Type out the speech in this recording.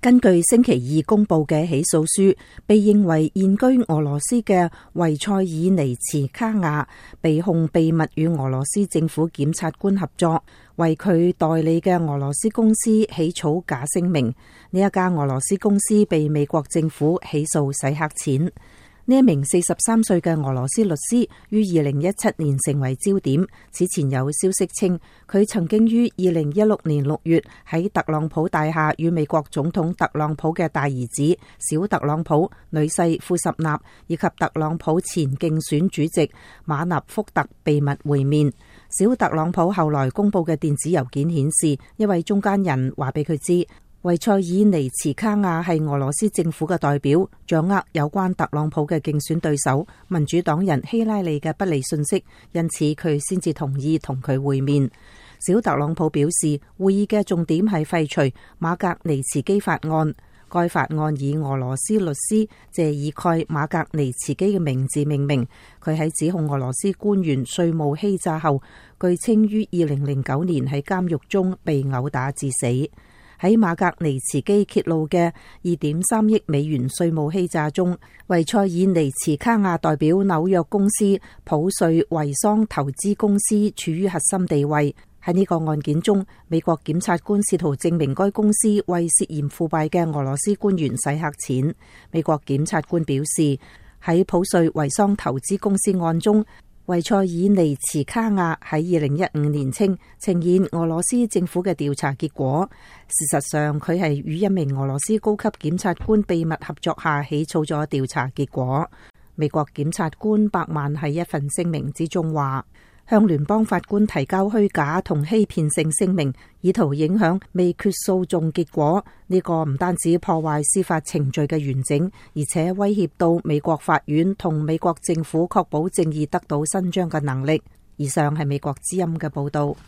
根據星期二公布嘅起訴書，被認為現居俄羅斯嘅維塞爾尼茨卡亞被控秘密與俄羅斯政府檢察官合作，為佢代理嘅俄羅斯公司起草假聲明。呢一家俄羅斯公司被美國政府起訴洗黑錢。呢一名43歲嘅俄羅斯律師於2017年成為焦點。此前有消息稱，佢曾經於2016年6月喺特朗普大廈與美國總統特朗普嘅大兒子小特朗普、女婿庫什納以及特朗普前競選主席馬納福特秘密會面。小特朗普後來公布嘅電子郵件顯示，一位中間人話俾佢知，維塞爾尼茨卡亞係俄羅斯政府嘅代表，掌握有關特朗普嘅競選對手民主黨人希拉里嘅不利信息，因此佢先至同意同佢會面。小特朗普表示，會議嘅重點係廢除馬格尼茨基法案。該法案以俄羅斯律師謝爾蓋馬格尼茨基嘅名字命名。佢喺指控俄羅斯官員稅務欺詐後，據稱於2009年喺監獄中被毆打致死。喺馬格尼茨基揭露嘅2.3億美元稅務欺詐中，維塞爾尼茨卡亞代表紐約公司普瑞維桑投資公司處於核心地位。喺呢個案件中，美國檢察官試圖證明該公司為涉嫌腐敗嘅俄羅斯官員洗黑錢。美國檢察官表示，喺普瑞維桑投資公司案中，維塞爾尼茨卡亞喺2015年呈現俄羅斯政府嘅調查結果。事實上，佢係與一名俄羅斯高級檢察官秘密合作下起草咗調查結果。美國檢察官伯曼喺一份聲明之中話，向聯邦法官提交虛假同欺騙性聲明，以圖影響未決訴訟結果。呢個唔單止破壞司法程序嘅完整，而且威脅到美國法院同美國政府確保正義得到伸張嘅能力。以上係美國之音嘅報道。